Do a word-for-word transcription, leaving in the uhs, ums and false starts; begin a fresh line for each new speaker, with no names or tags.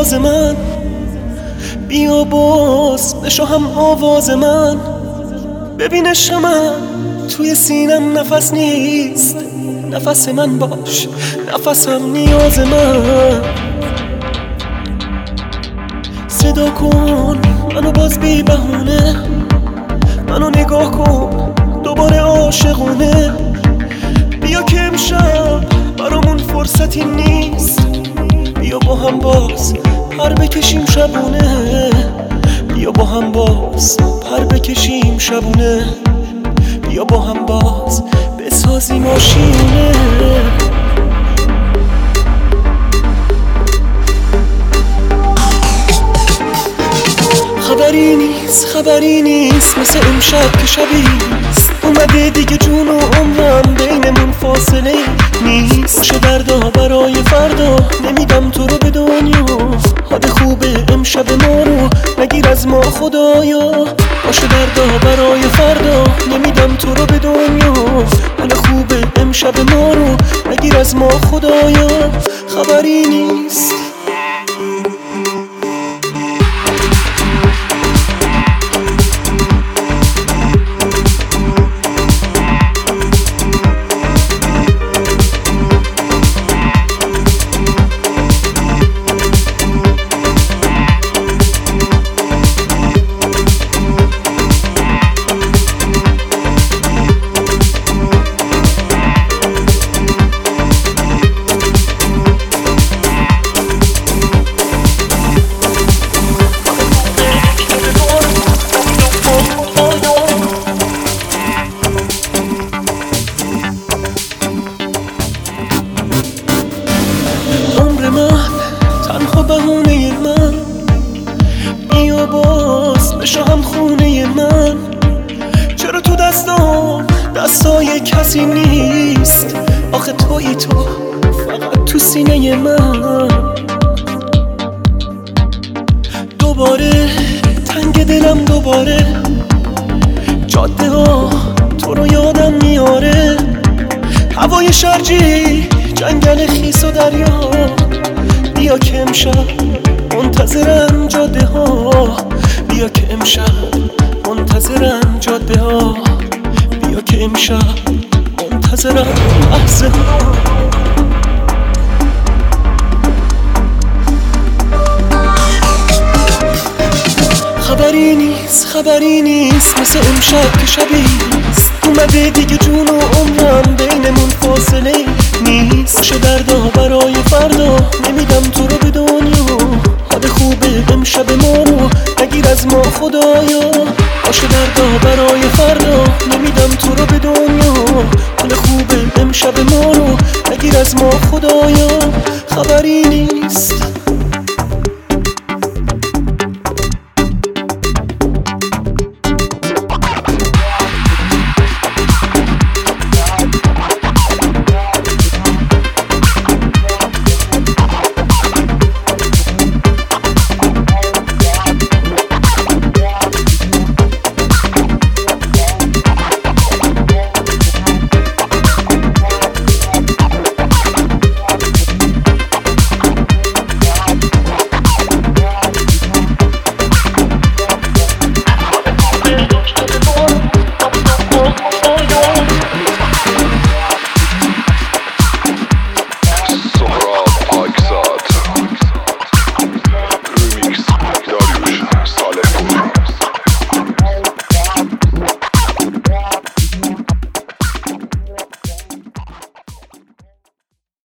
نیاز من، بیا باز بشو هم آواز من. ببینش من توی سینم نفس نیست، نفس من باش نفسم نیاز من. صدا کن منو باز بی بهونه، منو نگاه کن دوباره عاشقونه. بیا که امشب برامون فرصتی نیست، بیا با هم باز پر بکشیم شبونه. بیا با هم باز پر بکشیم شبونه. بیا با هم باز بسازیم آشیونه. خبری نیست خبری نیست مثل امشب که شبیست. اومده دیگه جون و عمرم بینمون فاصله نیست. باشه دردا برای فردا، نمیدم تو رو به دنیا. حال خوبه امشب ما رو نگیر از ما خدایا. باشه دردا برای فردا، نمیدم تو رو به دنیا. حال خوبه امشب ما رو نگیر از ما خدایا. خبری نیست تنها بهونه من. بیا باز بشو هم خونه من. چرا تو دستام دستای کسی نیست؟ آخه تویی تو فقط تو سینه من. دوباره تنگ دلم دوباره، جاده ها تو رو یادم میاره. هوای شرجی جنگل خیس و دریا. بیا که امشب منتظرم جاده ها. بیا که امشب منتظرم جاده ها. بیا که امشب منتظرم لحظه ها. خبری نیست خبری نیست مثل امشب که شبیست. اومده دیگه جون و عمرم بینمون فاصله نیست. باشه دردا برای فردا، نمیدم تو رو به دنیا. حال خوبه امشب ما رو نگیر از ما خدایا. باشه دردا برای فردا، نمیدم تو رو به دنیا. حال خوبه امشب ما رو نگیر از ما خدایا. خبری نیست